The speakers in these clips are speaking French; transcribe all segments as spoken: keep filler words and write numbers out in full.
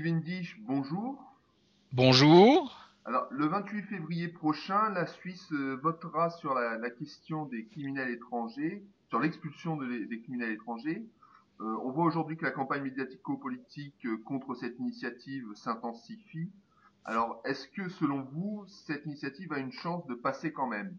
Windisch, bonjour. Bonjour. Alors, le vingt-huit février prochain, la Suisse euh, votera sur la, la question des criminels étrangers, sur l'expulsion de les- des criminels étrangers. Euh, on voit aujourd'hui que la campagne médiatico-politique euh, contre cette initiative s'intensifie. Alors, est-ce que, selon vous, cette initiative a une chance de passer quand même?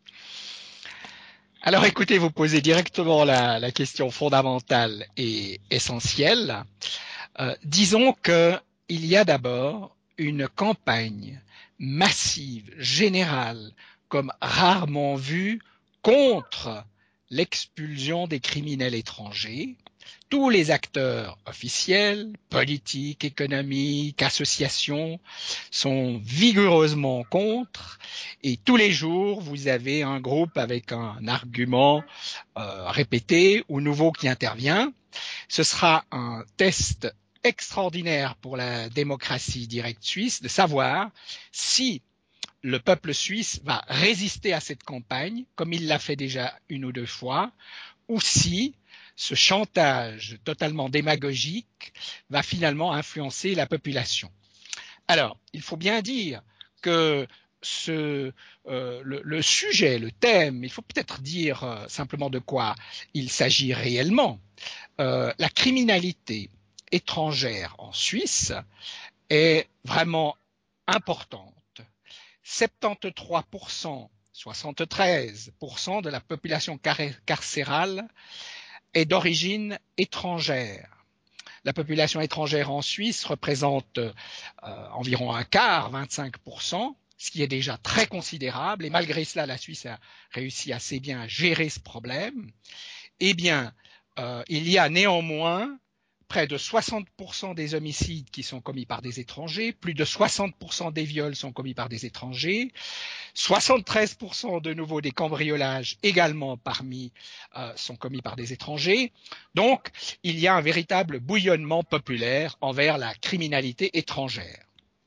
Alors écoutez, vous posez directement la, la question fondamentale et essentielle. Euh, disons qu'il y a d'abord une campagne massive, générale, comme rarement vue, contre l'expulsion des criminels étrangers. Tous les acteurs officiels, politiques, économiques, associations, sont vigoureusement contre et tous les jours, vous avez un groupe avec un argument euh, répété ou nouveau qui intervient. Ce sera un test extraordinaire pour la démocratie directe suisse de savoir si le peuple suisse va résister à cette campagne, comme il l'a fait déjà une ou deux fois, ou si ce chantage totalement démagogique va finalement influencer la population. Alors, il faut bien dire que ce, euh, le, le, sujet, le thème, il faut peut-être dire euh, simplement de quoi il s'agit réellement. Euh, la criminalité étrangère en Suisse est vraiment importante. soixante-treize pour cent, soixante-treize pour cent de la population carcérale est d'origine étrangère. La population étrangère en Suisse représente euh, environ un quart, vingt-cinq pour cent, ce qui est déjà très considérable. Et malgré cela, la Suisse a réussi assez bien à gérer ce problème. Eh bien, euh, il y a néanmoins près de soixante pour cent des homicides qui sont commis par des étrangers, plus de soixante pour cent des viols sont commis par des étrangers, soixante-treize pour cent de nouveau des cambriolages également parmi euh, sont commis par des étrangers. Donc, il y a un véritable bouillonnement populaire envers la criminalité étrangère.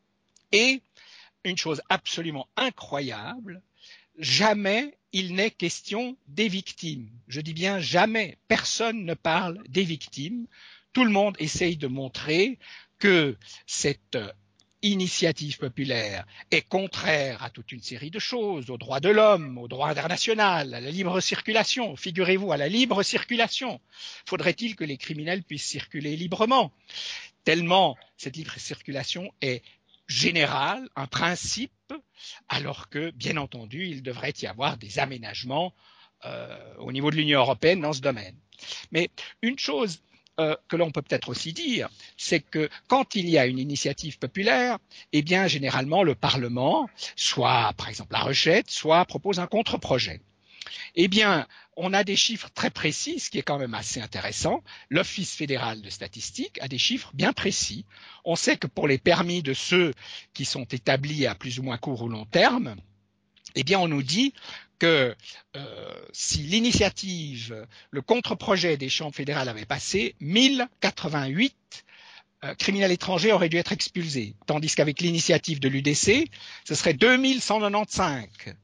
Et une chose absolument incroyable, jamais il n'est question des victimes. Je dis bien jamais. Personne ne parle des victimes. Tout le monde essaye de montrer que cette initiative populaire est contraire à toute une série de choses, aux droits de l'homme, au droit international, à la libre circulation. Figurez-vous, à la libre circulation. Faudrait-il que les criminels puissent circuler librement? Tellement cette libre circulation est générale, un principe, alors que, bien entendu, il devrait y avoir des aménagements euh, au niveau de l'Union européenne dans ce domaine. Mais une chose euh, que l'on peut peut-être aussi dire, c'est que quand il y a une initiative populaire, eh bien, généralement, le Parlement, soit, par exemple, la rejette, soit propose un contre-projet. Eh bien, on a des chiffres très précis, ce qui est quand même assez intéressant. L'Office fédéral de statistique a des chiffres bien précis. On sait que pour les permis de ceux qui sont établis à plus ou moins court ou long terme, eh bien, on nous dit que euh, si l'initiative, le contre-projet des chambres fédérales avait passé, mille quatre-vingt-huit euh, criminels étrangers auraient dû être expulsés, tandis qu'avec l'initiative de l'U D C, ce serait deux mille cent quatre-vingt-quinze.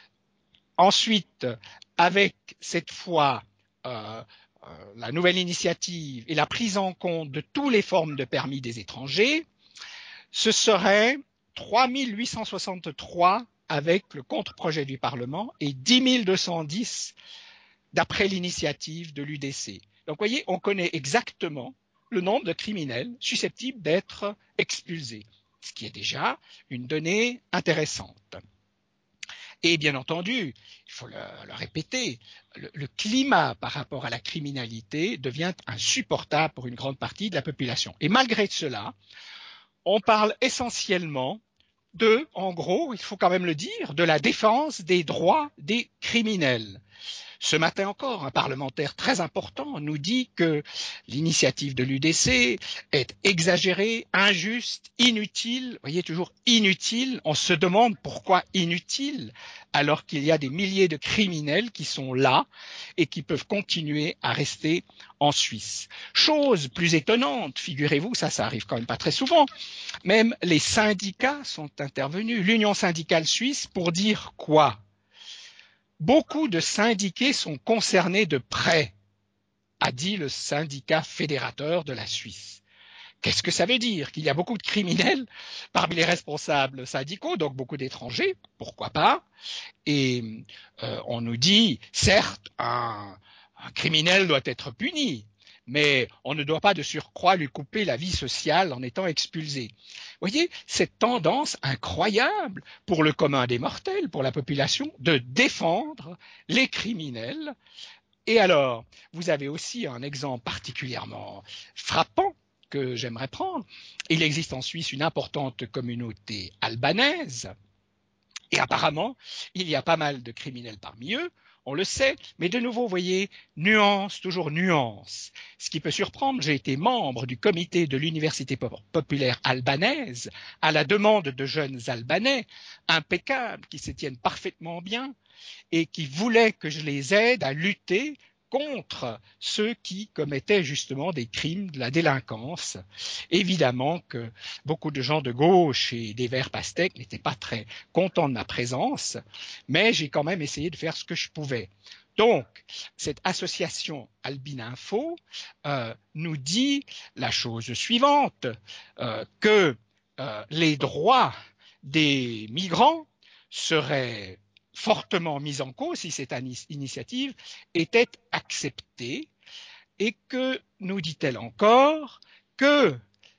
Ensuite, avec cette fois euh, euh, la nouvelle initiative et la prise en compte de toutes les formes de permis des étrangers, ce serait trois mille huit cent soixante-trois avec le contre-projet du Parlement et dix mille deux cent dix d'après l'initiative de l'U D C. Donc, vous voyez, on connaît exactement le nombre de criminels susceptibles d'être expulsés, ce qui est déjà une donnée intéressante. Et bien entendu, il faut le, le répéter, le, le climat par rapport à la criminalité devient insupportable pour une grande partie de la population. Et malgré cela, on parle essentiellement de, en gros, il faut quand même le dire, de la défense des droits des criminels. Ce matin encore, un parlementaire très important nous dit que l'initiative de l'U D C est exagérée, injuste, inutile. Vous voyez, toujours inutile. On se demande pourquoi inutile, alors qu'il y a des milliers de criminels qui sont là et qui peuvent continuer à rester en Suisse. Chose plus étonnante, figurez-vous, ça, ça arrive quand même pas très souvent, même les syndicats sont intervenus, l'Union syndicale suisse, pour dire quoi? Beaucoup de syndiqués sont concernés de près, a dit le syndicat fédérateur de la Suisse. Qu'est-ce que ça veut dire? Qu'il y a beaucoup de criminels parmi les responsables syndicaux, donc beaucoup d'étrangers, pourquoi pas? Et euh, on nous dit, certes, un, un criminel doit être puni, mais on ne doit pas de surcroît lui couper la vie sociale en étant expulsé. Vous voyez, cette tendance incroyable pour le commun des mortels, pour la population, de défendre les criminels. Et alors, vous avez aussi un exemple particulièrement frappant que j'aimerais prendre. Il existe en Suisse une importante communauté albanaise, et apparemment, il y a pas mal de criminels parmi eux, on le sait, mais de nouveau, vous voyez, nuance, toujours nuance. Ce qui peut surprendre, j'ai été membre du comité de l'Université populaire albanaise à la demande de jeunes Albanais, impeccables, qui se tiennent parfaitement bien et qui voulaient que je les aide à lutter contre ceux qui commettaient justement des crimes, de la délinquance. Évidemment que beaucoup de gens de gauche et des Verts pastèques n'étaient pas très contents de ma présence, mais j'ai quand même essayé de faire ce que je pouvais. Donc, cette association Albininfo euh, nous dit la chose suivante, euh, que euh, les droits des migrants seraient fortement mise en cause si cette initiative était acceptée et que, nous dit-elle encore, que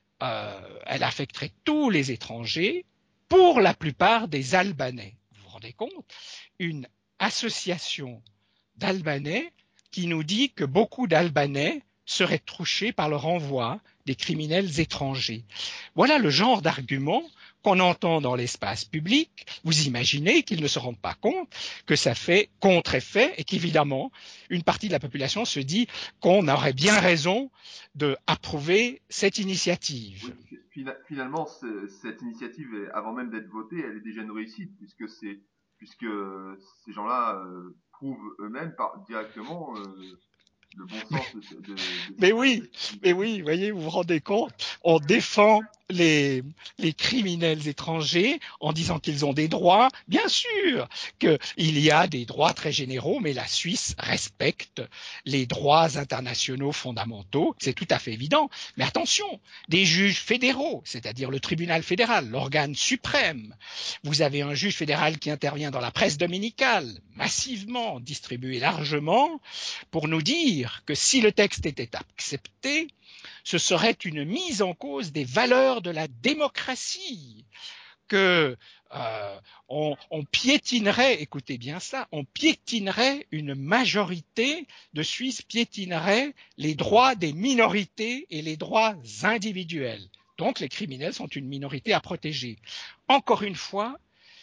euh, elle affecterait tous les étrangers, pour la plupart des Albanais. Vous vous rendez compte? Une association d'Albanais qui nous dit que beaucoup d'Albanais seraient touchés par le renvoi des criminels étrangers. Voilà le genre d'argument qu'on entend dans l'espace public. Vous imaginez qu'ils ne se rendent pas compte que ça fait contre-effet et qu'évidemment, une partie de la population se dit qu'on aurait bien raison d'approuver cette initiative. Oui, finalement, cette initiative, avant même d'être votée, elle est déjà une réussite, puisque, c'est, puisque ces gens-là euh, prouvent eux-mêmes par, directement euh, le bon sens de, de, de mais oui, mais oui, vous voyez, vous vous rendez compte, on défend les, les criminels étrangers en disant qu'ils ont des droits. Bien sûr qu'il y a des droits très généraux, mais la Suisse respecte les droits internationaux fondamentaux, c'est tout à fait évident. Mais attention, des juges fédéraux, c'est-à-dire le tribunal fédéral, l'organe suprême, vous avez un juge fédéral qui intervient dans la presse dominicale, massivement, distribué largement, pour nous dire que si le texte était accepté, ce serait une mise en cause des valeurs de la démocratie, que euh, on, on piétinerait, écoutez bien ça, on piétinerait, une majorité de Suisses piétinerait les droits des minorités et les droits individuels. Donc les criminels sont une minorité à protéger. Encore une fois,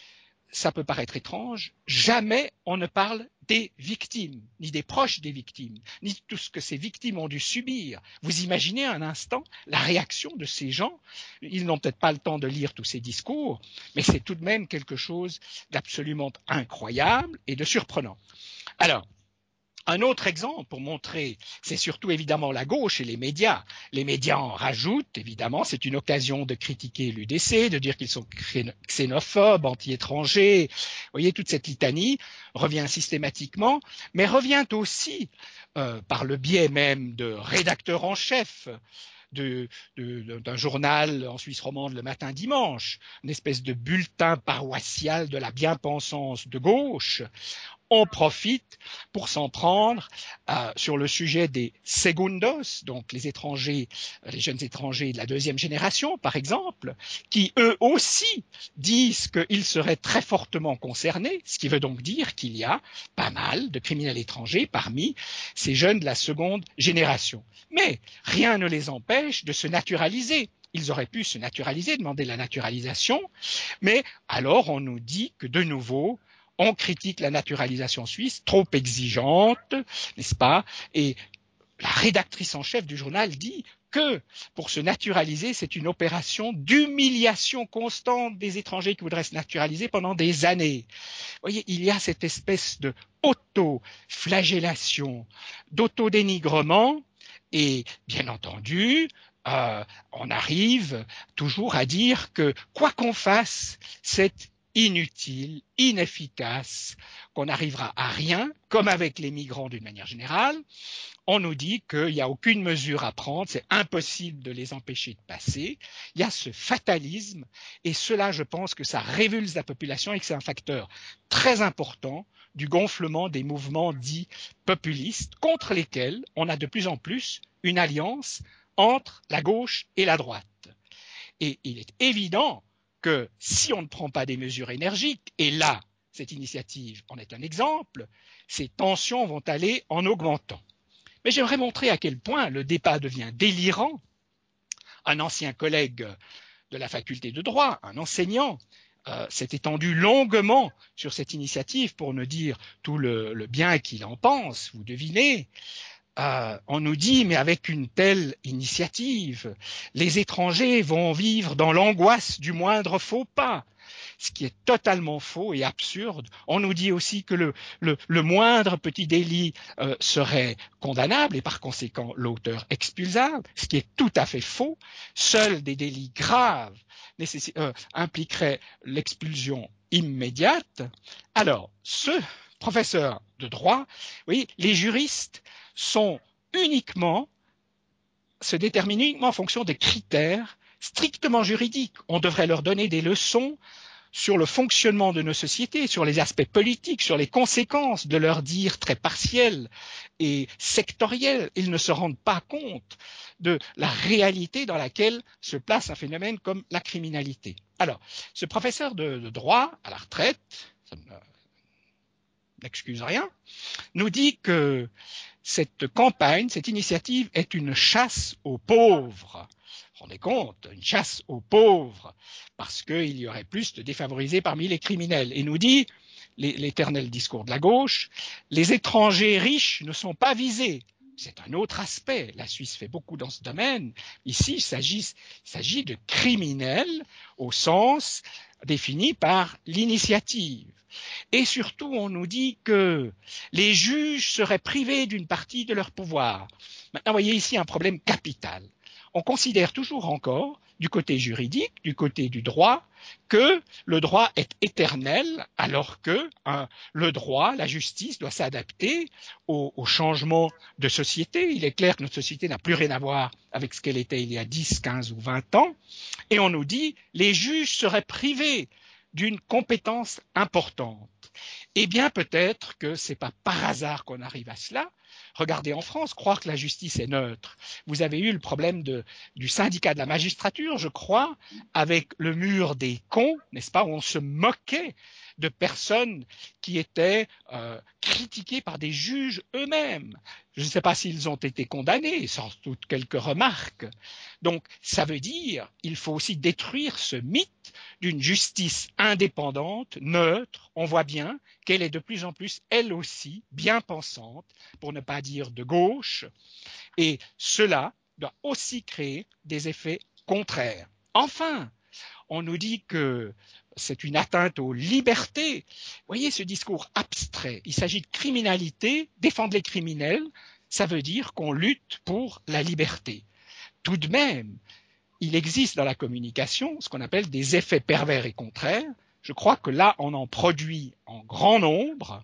ça peut paraître étrange, jamais on ne parle des victimes, ni des proches des victimes, ni de tout ce que ces victimes ont dû subir. Vous imaginez un instant la réaction de ces gens? Ils n'ont peut-être pas le temps de lire tous ces discours, mais c'est tout de même quelque chose d'absolument incroyable et de surprenant. Alors, un autre exemple pour montrer, c'est surtout évidemment la gauche et les médias. Les médias en rajoutent, évidemment, c'est une occasion de critiquer l'U D C, de dire qu'ils sont xénophobes, anti-étrangers. Vous voyez, toute cette litanie revient systématiquement, mais revient aussi, euh, par le biais même de rédacteurs en chef, De, de, d'un journal en Suisse romande le matin dimanche, une espèce de bulletin paroissial de la bien-pensance de gauche. On profite pour s'en prendre euh, sur le sujet des segundos, donc les étrangers, les jeunes étrangers de la deuxième génération, par exemple, qui eux aussi disent qu'ils seraient très fortement concernés, ce qui veut donc dire qu'il y a pas mal de criminels étrangers parmi ces jeunes de la seconde génération. Mais rien ne les empêche de se naturaliser. Ils auraient pu se naturaliser, demander la naturalisation, mais alors on nous dit que de nouveau, on critique la naturalisation suisse, trop exigeante, n'est-ce pas? Et la rédactrice en chef du journal dit que pour se naturaliser, c'est une opération d'humiliation constante des étrangers qui voudraient se naturaliser pendant des années. Vous voyez, il y a cette espèce de auto-flagellation, d'auto-dénigrement, et bien entendu, euh, on arrive toujours à dire que quoi qu'on fasse, cette inutile, inefficace, qu'on n'arrivera à rien, comme avec les migrants d'une manière générale. On nous dit qu'il n'y a aucune mesure à prendre, c'est impossible de les empêcher de passer. Il y a ce fatalisme, et cela, je pense que ça révulse la population et que c'est un facteur très important du gonflement des mouvements dits populistes, contre lesquels on a de plus en plus une alliance entre la gauche et la droite. Et il est évident que si on ne prend pas des mesures énergiques, et là, cette initiative en est un exemple, ces tensions vont aller en augmentant. Mais j'aimerais montrer à quel point le débat devient délirant. Un ancien collègue de la faculté de droit, un enseignant, euh, s'est étendu longuement sur cette initiative pour nous dire tout le, le bien qu'il en pense, vous devinez. Euh, on nous dit, mais avec une telle initiative, les étrangers vont vivre dans l'angoisse du moindre faux pas, ce qui est totalement faux et absurde. On nous dit aussi que le, le, le moindre petit délit euh, serait condamnable et par conséquent l'auteur expulsable, ce qui est tout à fait faux. Seuls des délits graves nécessi- euh, impliqueraient l'expulsion immédiate. Alors, ce professeur de droit, vous voyez, les juristes sont uniquement, se déterminent uniquement en fonction des critères strictement juridiques. On devrait leur donner des leçons sur le fonctionnement de nos sociétés, sur les aspects politiques, sur les conséquences de leurs dires très partiels et sectoriels. Ils ne se rendent pas compte de la réalité dans laquelle se place un phénomène comme la criminalité. Alors, ce professeur de, de droit à la retraite, ça n'excuse rien, nous dit que cette campagne, cette initiative est une chasse aux pauvres. Vous vous rendez compte, une chasse aux pauvres, parce qu'il y aurait plus de défavorisés parmi les criminels. Et nous dit, l'éternel discours de la gauche, les étrangers riches ne sont pas visés. C'est un autre aspect. La Suisse fait beaucoup dans ce domaine. Ici, il s'agit, il s'agit de criminels au sens défini par l'initiative. Et surtout, on nous dit que les juges seraient privés d'une partie de leur pouvoir. Maintenant, vous voyez ici un problème capital. On considère toujours encore, du côté juridique, du côté du droit, que le droit est éternel, alors que hein, le droit, la justice, doit s'adapter aux, aux changements de société. Il est clair que notre société n'a plus rien à voir avec ce qu'elle était il y a dix, quinze ou vingt ans. Et on nous dit les juges seraient privés d'une compétence importante. Eh bien, peut-être que ce n'est pas par hasard qu'on arrive à cela. Regardez en France, croire que la justice est neutre. Vous avez eu le problème de, du syndicat de la magistrature, je crois, avec le mur des cons, n'est-ce pas, où on se moquait de personnes qui étaient euh, critiquées par des juges eux-mêmes. Je ne sais pas s'ils ont été condamnés, sans doute quelques remarques. Donc, ça veut dire qu'il faut aussi détruire ce mythe d'une justice indépendante, neutre. On voit bien qu'elle est de plus en plus, elle aussi, bien pensante, pour ne pas dire de gauche, et cela doit aussi créer des effets contraires. Enfin, on nous dit que c'est une atteinte aux libertés. Vous voyez ce discours abstrait, il s'agit de criminalité, défendre les criminels, ça veut dire qu'on lutte pour la liberté. Tout de même, il existe dans la communication ce qu'on appelle des effets pervers et contraires. Je crois que là, on en produit en grand nombre.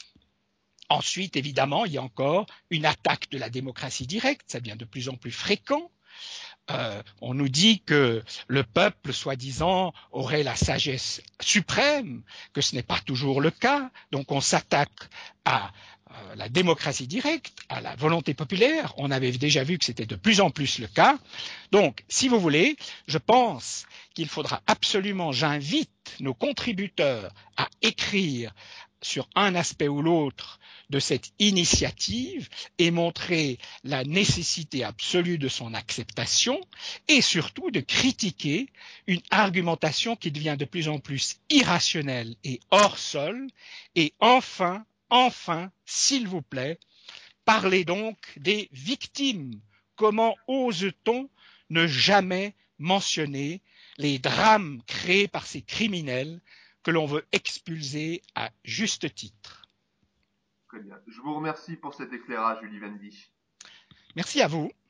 Ensuite, évidemment, il y a encore une attaque de la démocratie directe, ça devient de plus en plus fréquent. Euh, on nous dit que le peuple, soi-disant, aurait la sagesse suprême, que ce n'est pas toujours le cas, donc on s'attaque à euh, la démocratie directe, à la volonté populaire. On avait déjà vu que c'était de plus en plus le cas. Donc, si vous voulez, je pense qu'il faudra absolument, j'invite nos contributeurs à écrire sur un aspect ou l'autre de cette initiative et montrer la nécessité absolue de son acceptation et surtout de critiquer une argumentation qui devient de plus en plus irrationnelle et hors sol. Et enfin, enfin, s'il vous plaît, parlez donc des victimes. Comment ose-t-on ne jamais mentionner les drames créés par ces criminels que l'on veut expulser à juste titre? Très bien. Je vous remercie pour cet éclairage, Julie Wendy. Merci à vous.